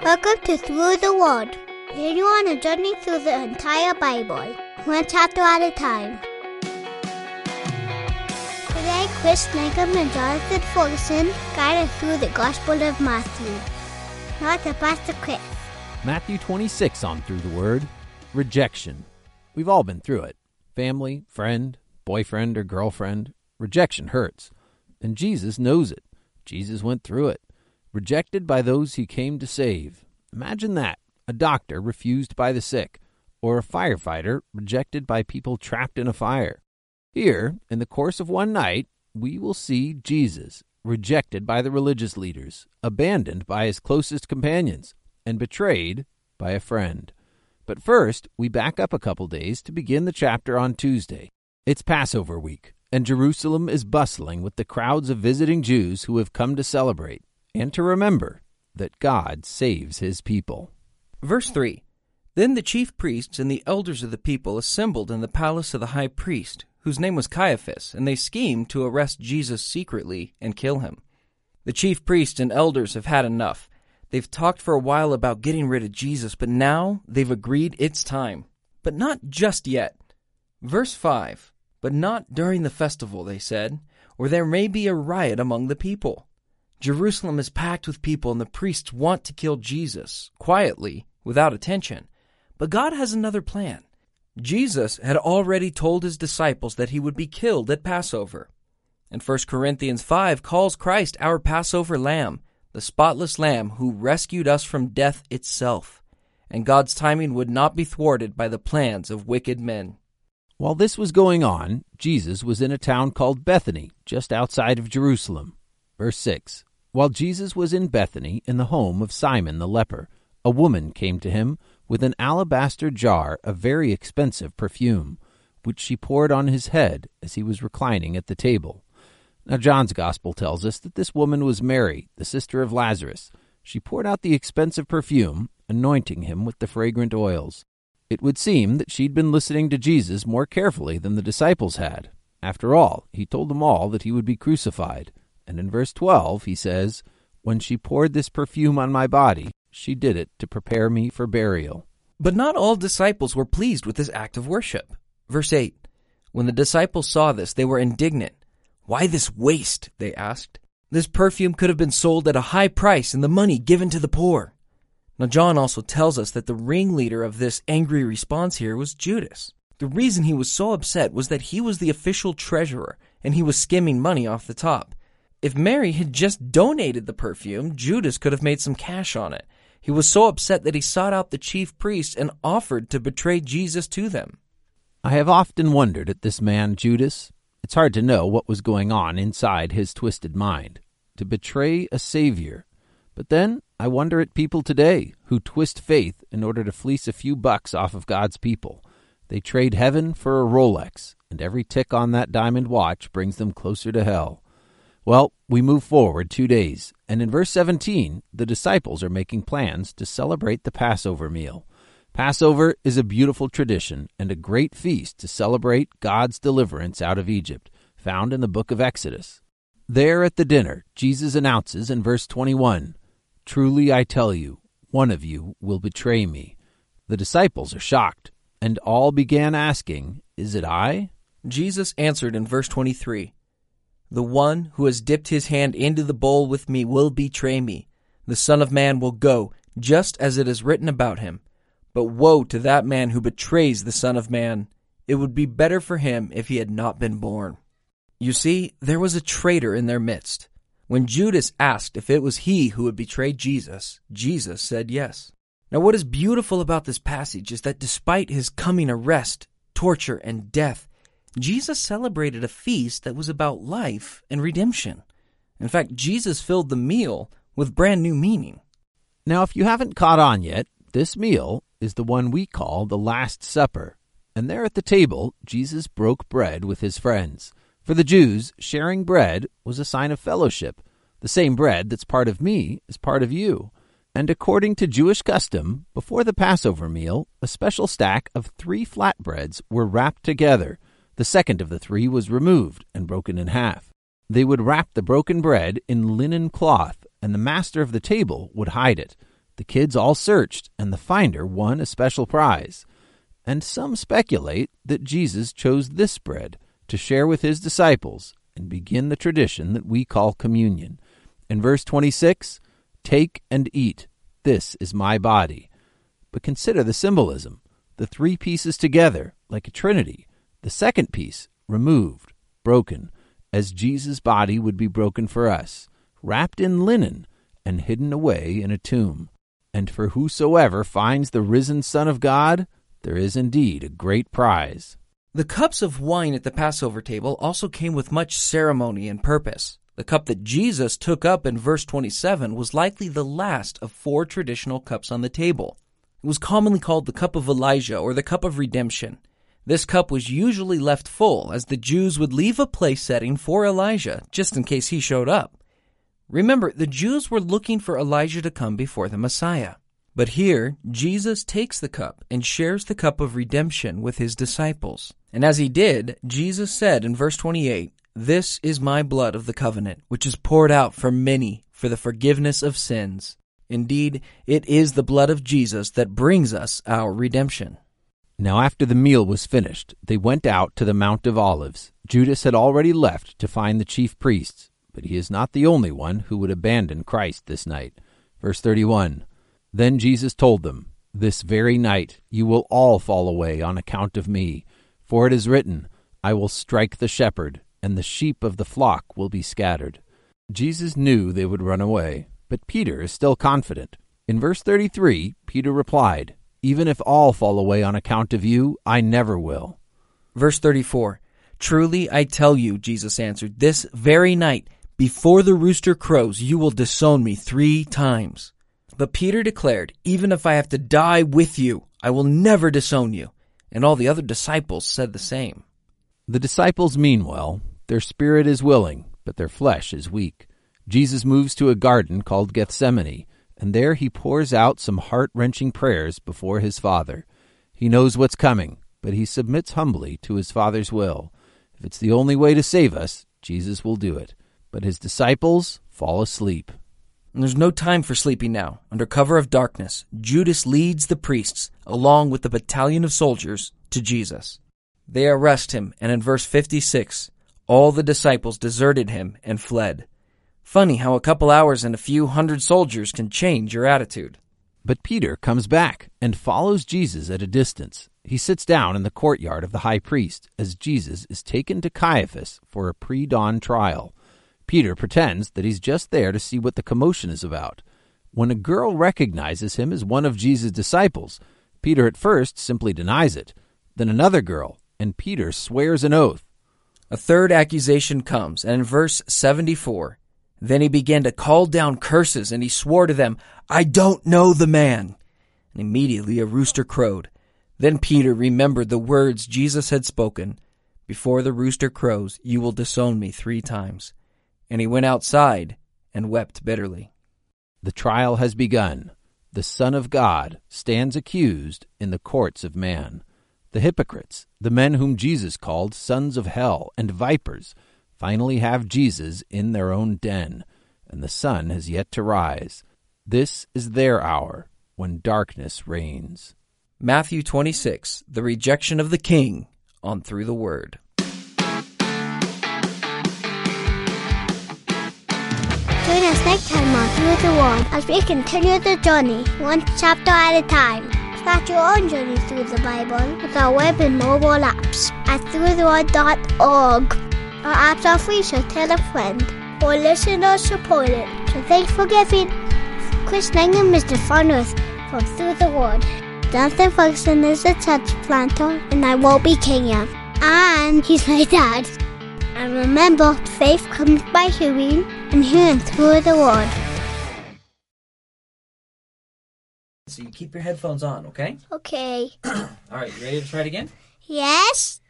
Welcome to Through the Word. Here you on a journey through the entire Bible, one chapter at a time. Today, Chris Nagum and Jonathan Ferguson guide us through the Gospel of Matthew. Now to Pastor Chris. Matthew 26 on Through the Word. Rejection. We've all been through it. Family, friend, boyfriend or girlfriend. Rejection hurts. And Jesus knows it. Jesus went through it. Rejected by those he came to save. Imagine that. A doctor refused by the sick. Or a firefighter rejected by people trapped in a fire. Here, in the course of one night, we will see Jesus rejected by the religious leaders, abandoned by his closest companions, and betrayed by a friend. But first, we back up a couple days to begin the chapter on Tuesday. It's Passover week, and Jerusalem is bustling with the crowds of visiting Jews who have come to celebrate and to remember that God saves his people. Verse 3, Then the chief priests and the elders of the people assembled in the palace of the high priest, whose name was Caiaphas, and they schemed to arrest Jesus secretly and kill him. The chief priests and elders have had enough. They've talked for a while about getting rid of Jesus, but now they've agreed it's time. But not just yet. Verse 5, But not during the festival, they said, or there may be a riot among the people. Jerusalem is packed with people, and the priests want to kill Jesus, quietly, without attention. But God has another plan. Jesus had already told his disciples that he would be killed at Passover. And 1 Corinthians 5 calls Christ our Passover lamb, the spotless lamb who rescued us from death itself. And God's timing would not be thwarted by the plans of wicked men. While this was going on, Jesus was in a town called Bethany, just outside of Jerusalem. Verse 6, While Jesus was in Bethany in the home of Simon the leper, a woman came to him with an alabaster jar of very expensive perfume, which she poured on his head as he was reclining at the table. Now John's Gospel tells us that this woman was Mary, the sister of Lazarus. She poured out the expensive perfume, anointing him with the fragrant oils. It would seem that she'd been listening to Jesus more carefully than the disciples had. After all, he told them all that he would be crucified. And in verse 12, he says, When she poured this perfume on my body, she did it to prepare me for burial. But not all disciples were pleased with this act of worship. Verse 8, When the disciples saw this, they were indignant. Why this waste? They asked. This perfume could have been sold at a high price and the money given to the poor. Now John also tells us that the ringleader of this angry response here was Judas. The reason he was so upset was that he was the official treasurer and he was skimming money off the top. If Mary had just donated the perfume, Judas could have made some cash on it. He was so upset that he sought out the chief priests and offered to betray Jesus to them. I have often wondered at this man, Judas. It's hard to know what was going on inside his twisted mind. To betray a savior. But then I wonder at people today who twist faith in order to fleece a few bucks off of God's people. They trade heaven for a Rolex, and every tick on that diamond watch brings them closer to hell. Well, we move forward 2 days, and in verse 17, the disciples are making plans to celebrate the Passover meal. Passover is a beautiful tradition and a great feast to celebrate God's deliverance out of Egypt, found in the book of Exodus. There at the dinner, Jesus announces in verse 21, Truly I tell you, one of you will betray me. The disciples are shocked, and all began asking, Is it I? Jesus answered in verse 23, The one who has dipped his hand into the bowl with me will betray me. The Son of Man will go, just as it is written about him. But woe to that man who betrays the Son of Man. It would be better for him if he had not been born. You see, there was a traitor in their midst. When Judas asked if it was he who would betray Jesus, Jesus said yes. Now what is beautiful about this passage is that despite his coming arrest, torture, and death, Jesus celebrated a feast that was about life and redemption. In fact, Jesus filled the meal with brand new meaning. Now, if you haven't caught on yet, this meal is the one we call the Last Supper. And there at the table, Jesus broke bread with his friends. For the Jews, sharing bread was a sign of fellowship. The same bread that's part of me is part of you. And according to Jewish custom, before the Passover meal, a special stack of 3 flatbreads were wrapped together. The second of the 3 was removed and broken in half. They would wrap the broken bread in linen cloth, and the master of the table would hide it. The kids all searched, and the finder won a special prize. And some speculate that Jesus chose this bread to share with his disciples and begin the tradition that we call communion. In verse 26, "Take and eat. This is my body." But consider the symbolism. The three pieces together, like a trinity. The second piece, removed, broken, as Jesus' body would be broken for us, wrapped in linen and hidden away in a tomb. And for whosoever finds the risen Son of God, there is indeed a great prize. The cups of wine at the Passover table also came with much ceremony and purpose. The cup that Jesus took up in verse 27 was likely the last of 4 traditional cups on the table. It was commonly called the cup of Elijah or the cup of redemption. This cup was usually left full, as the Jews would leave a place setting for Elijah, just in case he showed up. Remember, the Jews were looking for Elijah to come before the Messiah. But here, Jesus takes the cup and shares the cup of redemption with his disciples. And as he did, Jesus said in verse 28, "This is my blood of the covenant, which is poured out for many for the forgiveness of sins." Indeed, it is the blood of Jesus that brings us our redemption. Now after the meal was finished, they went out to the Mount of Olives. Judas had already left to find the chief priests, but he is not the only one who would abandon Christ this night. Verse 31, "Then Jesus told them, 'This very night you will all fall away on account of me. For it is written, I will strike the shepherd, and the sheep of the flock will be scattered.'" Jesus knew they would run away, but Peter is still confident. In verse 33, Peter replied, "Even if all fall away on account of you, I never will." Verse 34, "Truly I tell you," Jesus answered, "this very night, before the rooster crows, you will disown me 3 times. But Peter declared, "Even if I have to die with you, I will never disown you." And all the other disciples said the same. The disciples mean well. Their spirit is willing, but their flesh is weak. Jesus moves to a garden called Gethsemane, and there he pours out some heart-wrenching prayers before his Father. He knows what's coming, but he submits humbly to his Father's will. If it's the only way to save us, Jesus will do it. But his disciples fall asleep. And there's no time for sleeping now. Under cover of darkness, Judas leads the priests, along with the battalion of soldiers, to Jesus. They arrest him, and in verse 56, all the disciples deserted him and fled. Funny how a couple hours and a few hundred soldiers can change your attitude. But Peter comes back and follows Jesus at a distance. He sits down in the courtyard of the high priest as Jesus is taken to Caiaphas for a pre-dawn trial. Peter pretends that he's just there to see what the commotion is about. When a girl recognizes him as one of Jesus' disciples, Peter at first simply denies it. Then another girl, and Peter swears an oath. A third accusation comes, and in verse 74, "Then he began to call down curses, and he swore to them, 'I don't know the man.' And immediately a rooster crowed. Then Peter remembered the words Jesus had spoken, 'Before the rooster crows, you will disown me 3 times.' And he went outside and wept bitterly." The trial has begun. The Son of God stands accused in the courts of man. The hypocrites, the men whom Jesus called sons of hell and vipers, finally have Jesus in their own den, and the sun has yet to rise. This is their hour when darkness reigns. Matthew 26, the rejection of the king on Through the Word. Join us next time on Through the Word as we continue the journey, one chapter at a time. Start your own journey through the Bible with our web and mobile apps at throughtheword.org. Our apps are free, so tell a friend or listener supported. So thanks for giving. Chris Langham is the founder from Through the Word. Jonathan Ferguson is the church planter, and I will be Kenya. And he's my dad. And remember, faith comes by hearing, and hearing through the Word. So you keep your headphones on, okay? Okay. All right, you ready to try it again? Yes.